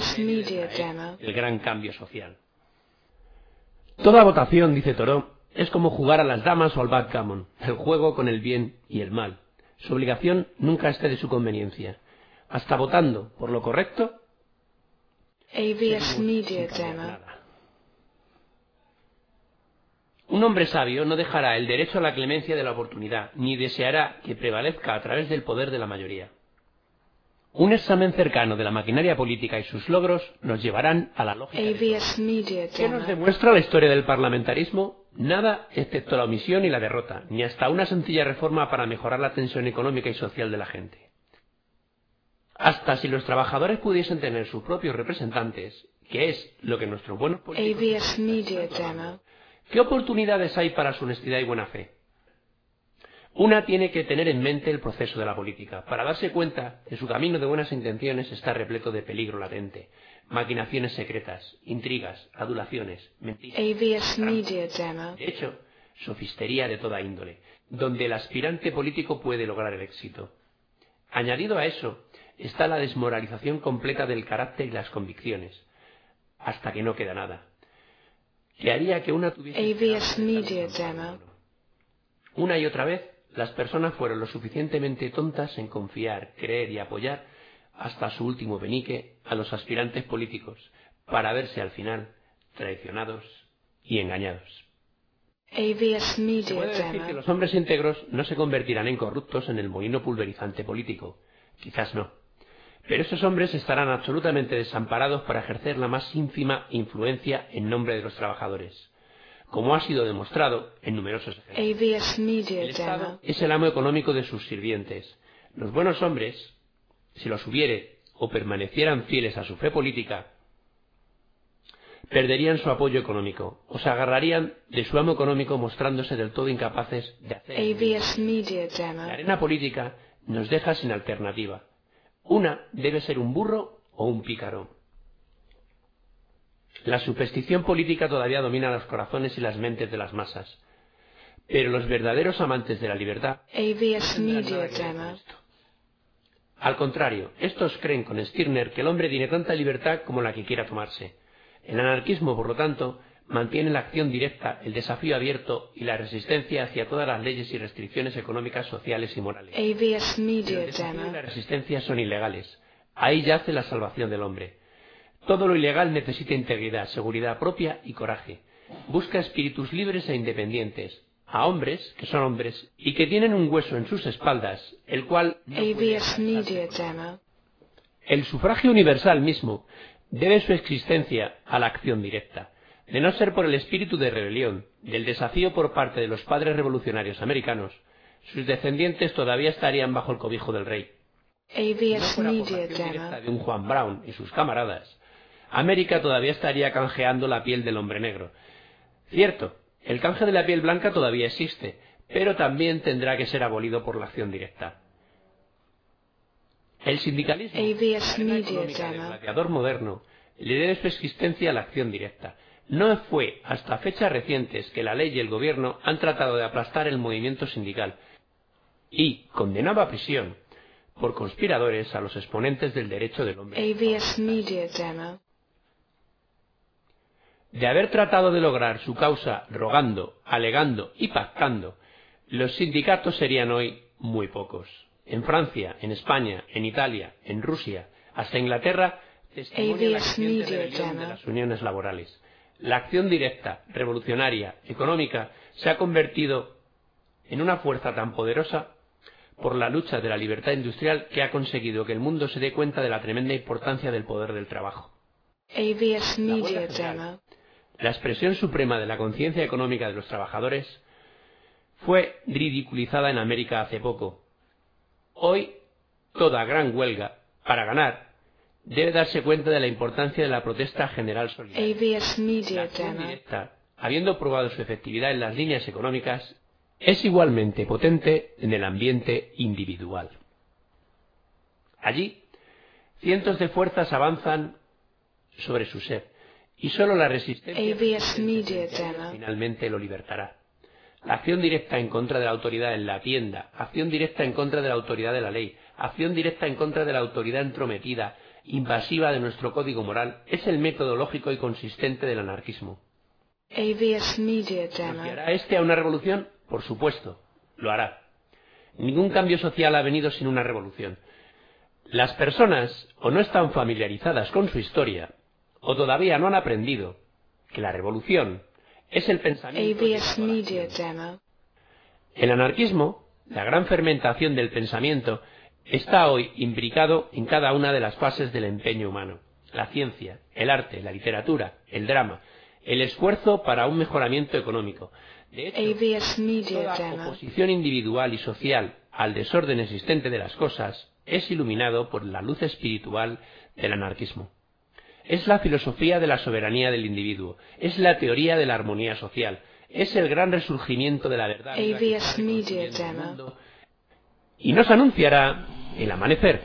el gran cambio social. Toda votación, dice Thoreau, es como jugar a las damas o al backgammon, el juego con el bien y el mal. Su obligación nunca esté de su conveniencia. Hasta votando por lo correcto, un hombre sabio no dejará el derecho a la clemencia de la oportunidad, ni deseará que prevalezca a través del poder de la mayoría. Un examen cercano de la maquinaria política y sus logros nos llevarán a la lógica de todo. ¿Qué nos demuestra la historia del parlamentarismo? Nada, excepto la omisión y la derrota, ni hasta una sencilla reforma para mejorar la tensión económica y social de la gente. Hasta si los trabajadores pudiesen tener sus propios representantes, que es lo que nuestros buenos políticos... ¿Qué oportunidades hay para su honestidad y buena fe? Una tiene que tener en mente el proceso de la política, para darse cuenta que su camino de buenas intenciones está repleto de peligro latente, maquinaciones secretas, intrigas, adulaciones, mentiras, de hecho, sofistería de toda índole, donde el aspirante político puede lograr el éxito. Añadido a eso, está la desmoralización completa del carácter y las convicciones, hasta que no queda nada, que haría que una tuviese... Una y otra vez, las personas fueron lo suficientemente tontas en confiar, creer y apoyar hasta su último penique a los aspirantes políticos, para verse al final traicionados y engañados. Se puede decir que los hombres íntegros no se convertirán en corruptos en el molino pulverizante político. Quizás no. Pero esos hombres estarán absolutamente desamparados para ejercer la más ínfima influencia en nombre de los trabajadores, como ha sido demostrado en numerosos ejemplos. El Estado es el amo económico de sus sirvientes. Los buenos hombres, si los hubiere o permanecieran fieles a su fe política, perderían su apoyo económico o se agarrarían de su amo económico mostrándose del todo incapaces de hacer. La arena política nos deja sin alternativa. Una debe ser un burro o un pícaro. La superstición política todavía domina los corazones y las mentes de las masas, pero los verdaderos amantes de la libertad no al contrario, estos creen con Stirner que el hombre tiene tanta libertad como la que quiera tomarse. El anarquismo, por lo tanto, mantiene la acción directa, el desafío abierto y la resistencia hacia todas las leyes y restricciones económicas, sociales y morales. El desafío y la resistencia son ilegales. Ahí yace la salvación del hombre. Todo lo ilegal necesita integridad, seguridad propia y coraje. Busca espíritus libres e independientes, a hombres que son hombres y que tienen un hueso en sus espaldas, el cual no A V puede S alcanzarse Media con otro. Demo. El sufragio universal mismo debe su existencia a la acción directa. De no ser por el espíritu de rebelión, del desafío por parte de los padres revolucionarios americanos, sus descendientes todavía estarían bajo el cobijo del rey. A V Si no S fuera por la Media acción directa Demo. de un Juan Brown y sus camaradas, América todavía estaría canjeando la piel del hombre negro. Cierto, el canje de la piel blanca todavía existe, pero también tendrá que ser abolido por la acción directa. El sindicalismo, A V S la arena Media económica del Demo. gladiador moderno, le debe su existencia a la acción directa. No fue hasta fechas recientes que la ley y el gobierno han tratado de aplastar el movimiento sindical y condenaba a prisión por conspiradores a los exponentes del derecho del hombre. A V S Media Demo. De haber tratado de lograr su causa rogando, alegando y pactando, los sindicatos serían hoy muy pocos. En Francia, en España, en Italia, en Rusia, hasta Inglaterra, testimonia la creciente rebelión de las uniones laborales. La acción directa, revolucionaria, económica, se ha convertido en una fuerza tan poderosa por la lucha de la libertad industrial que ha conseguido que el mundo se dé cuenta de la tremenda importancia del poder del trabajo. A V S La Media huelga general, Demo. la expresión suprema de la conciencia económica de los trabajadores, fue ridiculizada en América hace poco. Hoy, toda gran huelga, para ganar, debe darse cuenta de la importancia de la protesta general A solidaria. V S La Media acción Demo. directa, habiendo probado su efectividad en las líneas económicas, es igualmente potente en el ambiente individual. Allí, cientos de fuerzas avanzan sobre su ser, y solo la resistencia A V S persistente Media frente a ellos Demo. finalmente lo libertará. La acción directa en contra de la autoridad en la tienda, acción directa en contra de la autoridad de la ley, acción directa en contra de la autoridad entrometida, invasiva de nuestro código moral, es el método lógico y consistente del anarquismo. A V S Media Demo. ¿Confiará este a una revolución? Por supuesto, lo hará. Ningún cambio social ha venido sin una revolución. Las personas o no están familiarizadas con su historia, o todavía no han aprendido que la revolución es el A pensamiento V S llevado a la Media acción. Demo. El anarquismo, la gran fermentación del pensamiento, está hoy imbricado en cada una de las fases del empeño humano. La ciencia, el arte, la literatura, el drama, el esfuerzo para un mejoramiento económico. De hecho, A V S Media toda Demo. oposición individual y social al desorden existente de las cosas es iluminado por la luz espiritual del anarquismo. Es la filosofía de la soberanía del individuo, es la teoría de la armonía social, es el gran resurgimiento de la verdad viva que está A V S Media reconstruyendo el Demo. mundo, y nos anunciará el amanecer.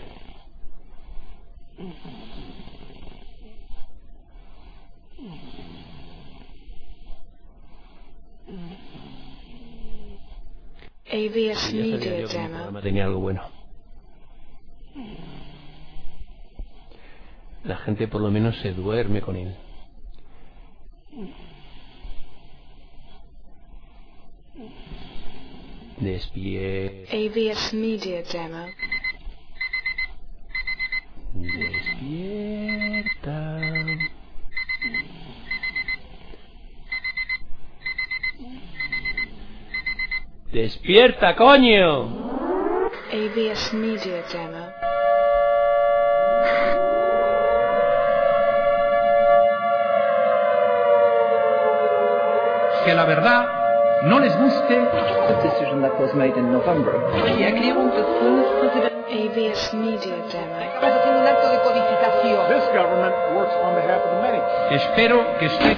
A V S Y ya sabía Media yo que mi Demo. programa tenía algo bueno. La gente por lo menos se duerme con él. Despierta, A V S Media Demo. despierta. ¡Despierta, coño! A V S Media Demo. Que la verdad no les guste. The decision that was made in November. Die Erklärung des Bundespräsidenten. A V S Media Demo. Estamos haciendo un acto de codificación. This government works on behalf of the many. Espero que esté.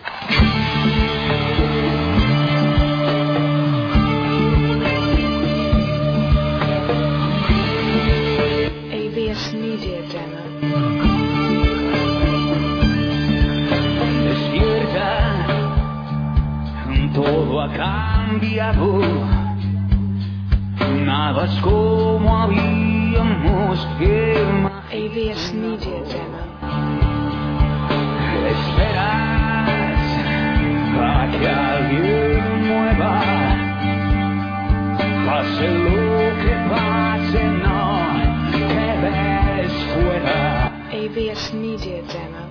A V S Media Demo. Despierta, todo ha cambiado, nada es como habíamos imaginado. A V S Media Demo. Esperas a que alguien mueva, pase lo que pase, no te ves fuera. A V S Media Demo.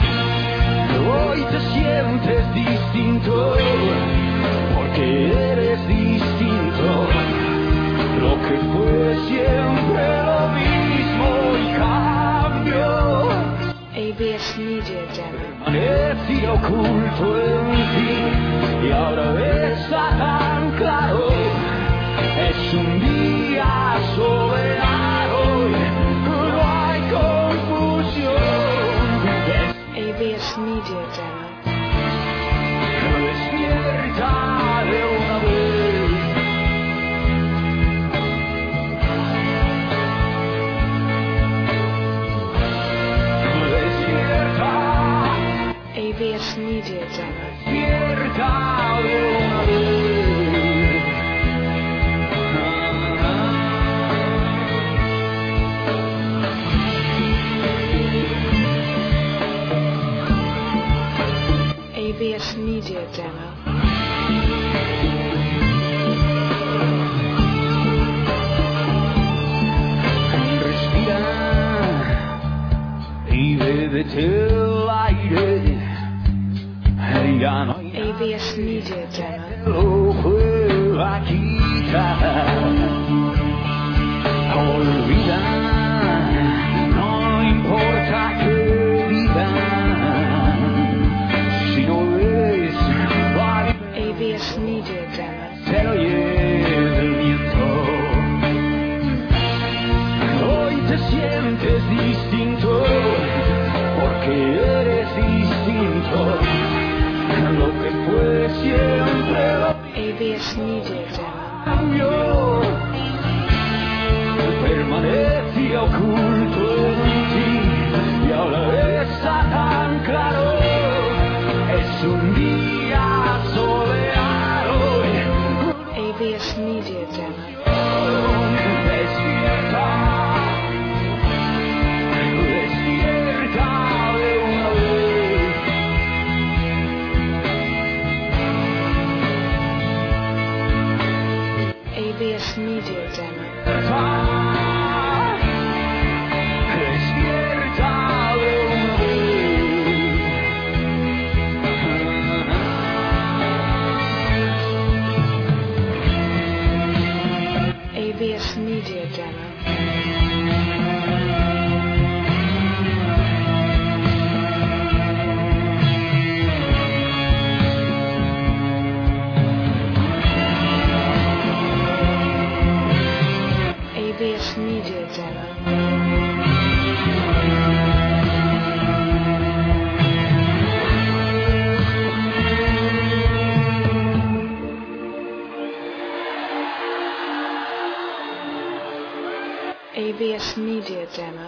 Hoy te sientes distinto porque eres siempre lo mismo y cambio. A B S Media Demo. Permanecí oculto en ti y ahora está tan claro. Es un día soleado y no hay confusión. A B S Media Demo. Despierta de una vez. Despierta. A B S Media Demo. Despierta de una vez. A B S Media Demo. Respira y bébete el aire. Ya no hay A B S Media Demo. lo pueda quitar. Olvida, no importa qué digan. Si no ves, vale, A B S Media Demo. se lo lleva el viento. Hoy te sientes distinto, porque eres distinto. Lo que fue siempre lo A B S Media Demo. cambió. Permanece oculto en ti y ahora está tan claro. Es un día soleado. A B S Media Demo. Despierta, despierta de una vez. A B S Media Demo. Despierta de una vez. A B S Media Demo. A B S Media Demo. A B S Media Demo.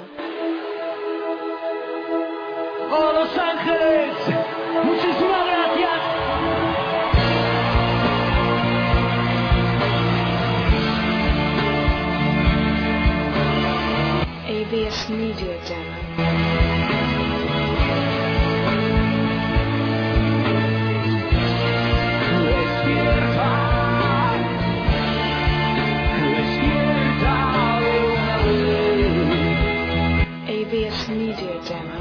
¡Oh, Los Ángeles! ¡Muchísimas gracias! A B S Media Demo. Despierta, despierta de una vez. A B S Media Demo.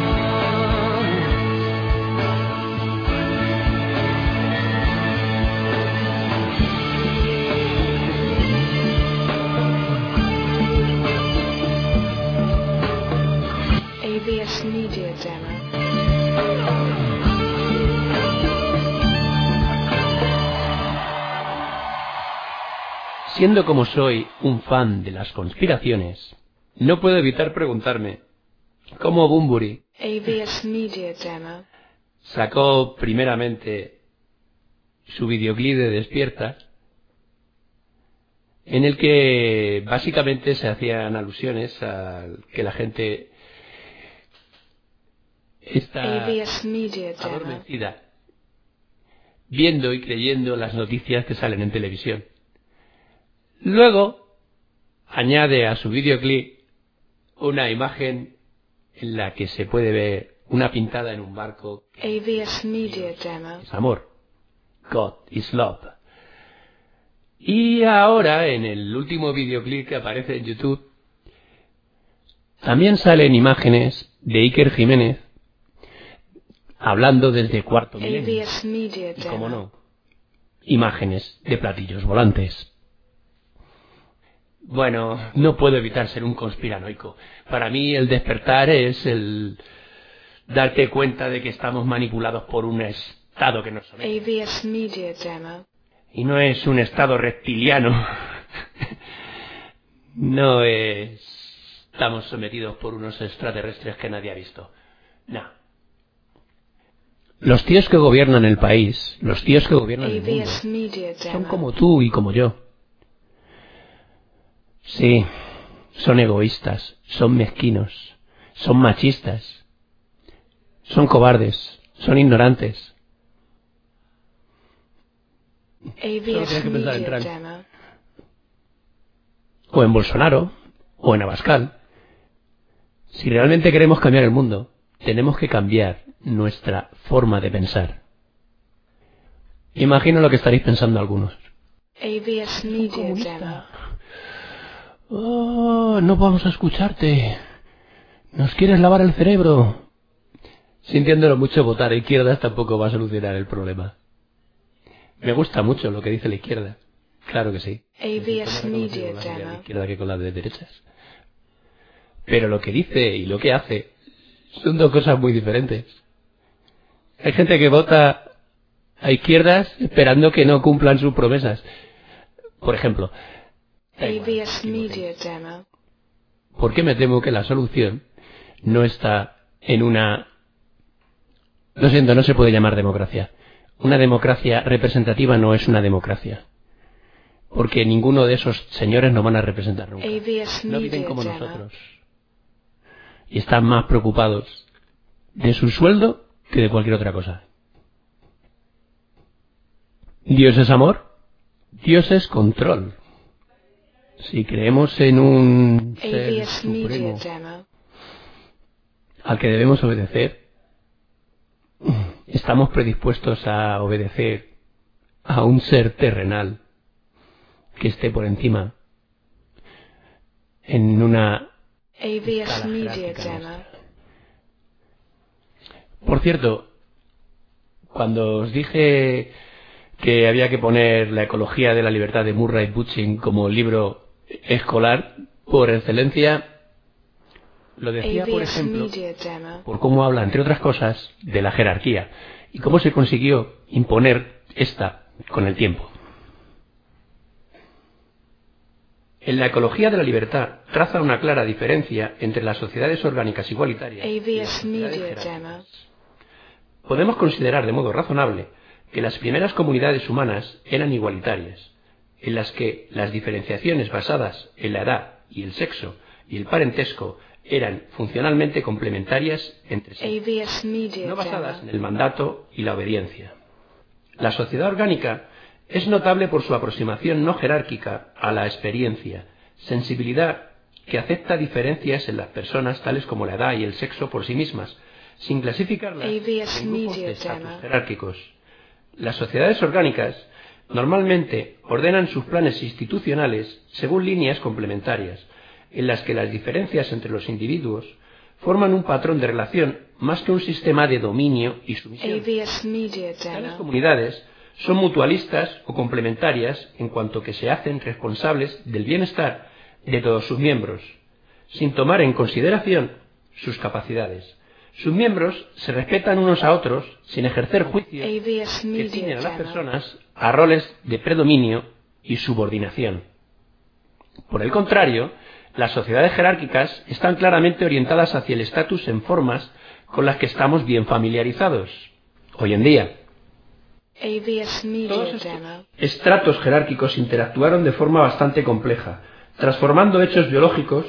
A B S Media Demo. Siendo como soy un fan de las conspiraciones, no puedo evitar preguntarme cómo Bunbury A B S Media Demo. sacó primeramente su videoclip de Despierta, en el que básicamente se hacían alusiones a que la gente está A B S Media Demo. adormecida viendo y creyendo las noticias que salen en televisión. Luego añade a su videoclip una imagen en la que se puede ver una pintada en un barco. A B S Media Demo. Es amor. God is love. Y ahora, en el último videoclip que aparece en YouTube, también salen imágenes de Iker Jiménez hablando desde Cuarto A Milenio. B S Media Y, cómo Demo. no, imágenes de platillos volantes. Bueno, no puedo evitar ser un conspiranoico. Para mí el despertar es el darte cuenta de que estamos manipulados por un estado que nos somete. A V S Media Demo. Y no es un estado reptiliano. No es... Estamos sometidos por unos extraterrestres que nadie ha visto. No. Los tíos que gobiernan el país, los tíos que gobiernan el mundo, A V S Media son Demo. como tú y como yo. Sí, son egoístas, son mezquinos, son machistas, son cobardes, son ignorantes. A Solo V tienes S que pensar en Media Trump. Demo. O en Bolsonaro, o en Abascal. Si realmente queremos cambiar el mundo, tenemos que cambiar nuestra forma de pensar. Imagino lo que estaréis pensando algunos. A V S Media Demo. Oh, no vamos a escucharte. Nos quieres lavar el cerebro. Sintiéndolo mucho, votar a izquierdas tampoco va a solucionar el problema. Me gusta mucho lo que dice la izquierda. Claro que sí. A V S Media Más con la de Demo. izquierda que con la de derechas. Pero lo que dice y lo que hace son dos cosas muy diferentes. Hay gente que vota a izquierdas esperando que no cumplan sus promesas. Por ejemplo, A V S Media Demo. porque me temo que la solución no está en una... Lo siento, no se puede llamar democracia. Una democracia representativa no es una democracia. Porque ninguno de esos señores nos van a representar nunca. A V S No viven Media como Demo. nosotros. Y están más preocupados de su sueldo que de cualquier otra cosa. ¿Dios es amor? Dios es control. Si creemos en un A ser V S Media supremo Demo. al que debemos obedecer, estamos predispuestos a obedecer a un ser terrenal que esté por encima en una... A V S escala Media jerárquica Demo. nuestra. Por cierto, cuando os dije que había que poner La ecología de la libertad de Murray Bookchin como libro escolar por excelencia, lo decía, por A V S ejemplo, Media Demo. por cómo habla, entre otras cosas, de la jerarquía y cómo se consiguió imponer esta con el tiempo. En La ecología de la libertad traza una clara diferencia entre las sociedades orgánicas igualitarias A y V las S sociedades Media jerárquicas. Demo. Podemos considerar de modo razonable que las primeras comunidades humanas eran igualitarias, en las que las diferenciaciones basadas en la edad y el sexo y el parentesco eran funcionalmente complementarias entre A sí, V S Media no basadas en Demo. el mandato y la obediencia. La sociedad orgánica es notable por su aproximación no jerárquica a la experiencia, sensibilidad que acepta diferencias en las personas tales como la edad y el sexo por sí mismas, sin clasificarlas A V S en grupos Media de estatus Demo. jerárquicos. Las sociedades orgánicas normalmente ordenan sus planes institucionales según líneas complementarias, en las que las diferencias entre los individuos forman un patrón de relación más que un sistema de dominio y A sumisión. V S Media Tales Demo. comunidades son mutualistas o complementarias en cuanto que se hacen responsables del bienestar de todos sus miembros, sin tomar en consideración sus capacidades. Sus miembros se respetan unos a otros sin ejercer juicios A V S que Media ciñen a las Demo. personas a roles de predominio y subordinación. Por el contrario, las sociedades jerárquicas están claramente orientadas hacia el estatus en formas con las que estamos bien familiarizados hoy en día. A V S Media Todos estos Demo. estratos jerárquicos interactuaron de forma bastante compleja, transformando hechos biológicos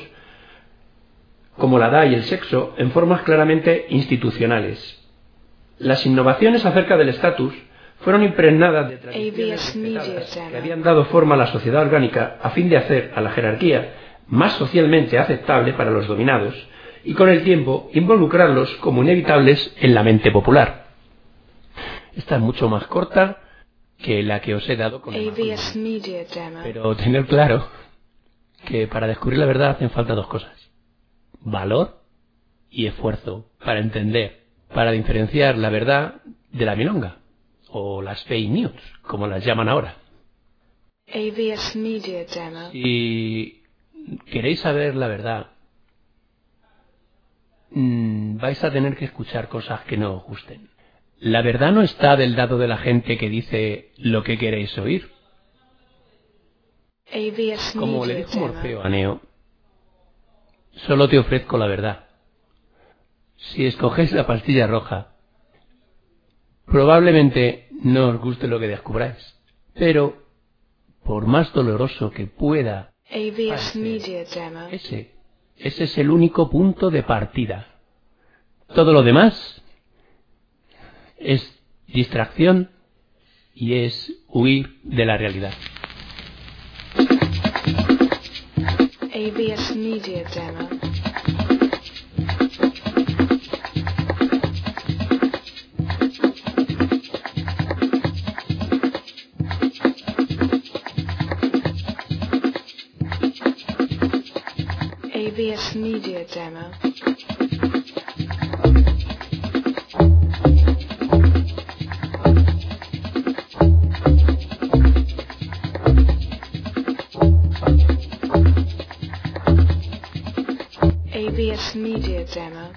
como la edad y el sexo en formas claramente institucionales. Las innovaciones acerca del estatus fueron impregnadas de tradiciones respetadas que habían dado forma a la sociedad orgánica a fin de hacer a la jerarquía más socialmente aceptable para los dominados y con el tiempo involucrarlos como inevitables en la mente popular. Esta es mucho más corta que la que os he dado con el A V S Media Demo. pero tener claro que para descubrir la verdad hacen falta dos cosas: valor y esfuerzo para entender, para diferenciar la verdad de la milonga, o las fake news, como las llaman ahora. A V S Media Demo. Si queréis saber la verdad, mmm, vais a tener que escuchar cosas que no os gusten. La verdad no está del lado de la gente que dice lo que queréis oír. A V S Como le Media dijo Demo. Morfeo a Neo, solo te ofrezco la verdad. Si escogéis la pastilla roja, probablemente no os guste lo que descubráis, pero por más doloroso que pueda A V S parecer, Media Demo. ese, ese es el único punto de partida. Todo lo demás es distracción y es huir de la realidad. A V S Media Demo. A V S Media Demo. A V S Media Demo.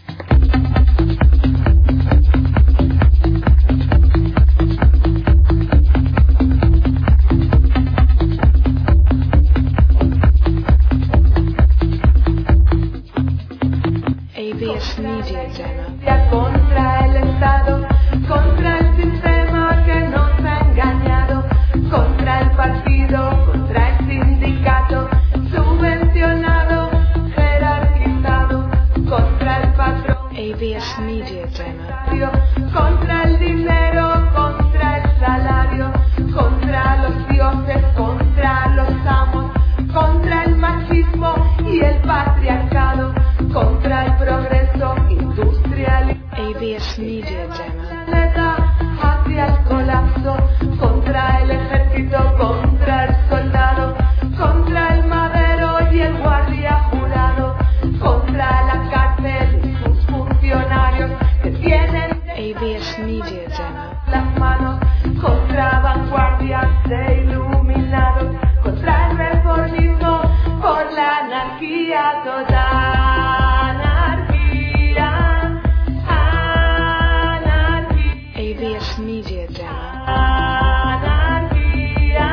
A V S Media Demo. Contra el Estado, contra el sistema que nos ha engañado, contra el partido, contra el sindicato, subvencionado, jerarquizado, contra el patrón, A V S Media Demo. contra el dinero, contra el salario, contra los dioses, contra los amos, contra el machismo y el patriarcado, contra el progreso industrial. A V S Media Demo. Hacia el colapso, contra el ejército, contra el soldado, contra el madero y el guardia jurado, contra la cárcel y sus funcionarios que tienen A V S Media Demo. las manos, contra vanguardias de iluminados, contra el reformismo por la anarquía total. Anarquía, anarquía. A V S Media Demo. Anarquía,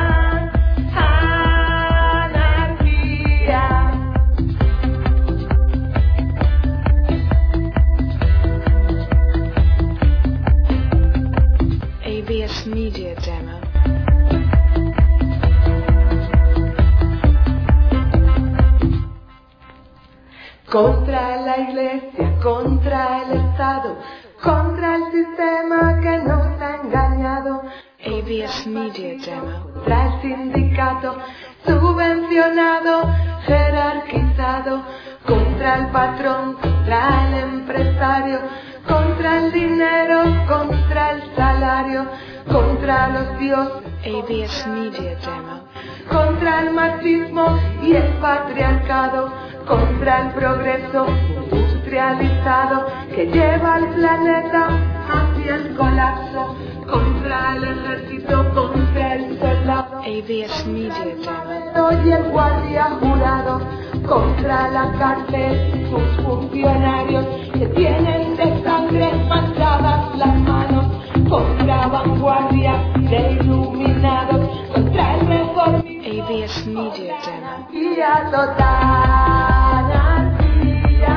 anarquía. A V S Media Demo. Contra la iglesia, contra el Estado, contra el sistema que nos ha engañado, A V S Media Demo. contra el sindicato, subvencionado, jerarquizado, contra el patrón, contra el empresario, contra el dinero, contra el salario, contra los dioses, A V S Media Demo. contra el machismo y el patriarcado, contra el progreso industrializado que lleva al planeta hacia el colapso, contra el ejército, contra el soldado, A V S Media Demo. y el guardia jurado, contra la cárcel y sus funcionarios que tienen de sangre manchadas las manos, contra vanguardia de iluminados, contra el reformismo. A V S Media Demo. Anarquía total, anarquía,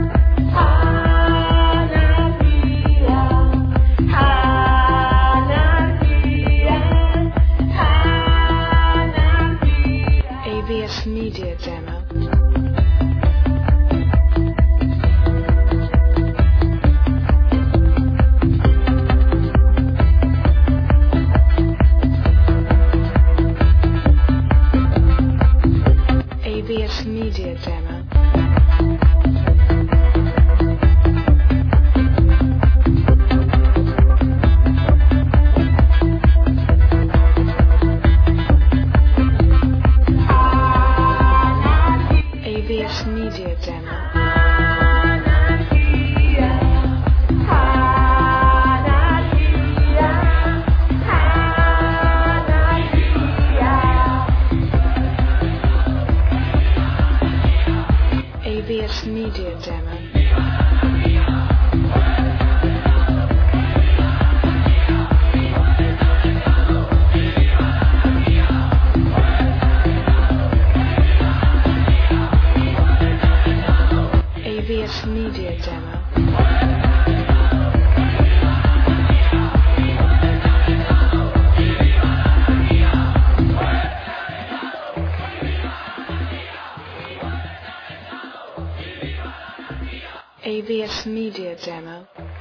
anarquía, anarquía, anarquía. A V S Media Demo. A V S Media Demo. A V S Media Demo. Anarquía, anarquía, anarquía. S Media Demo. A V S Media Demo. A V S Media Demo.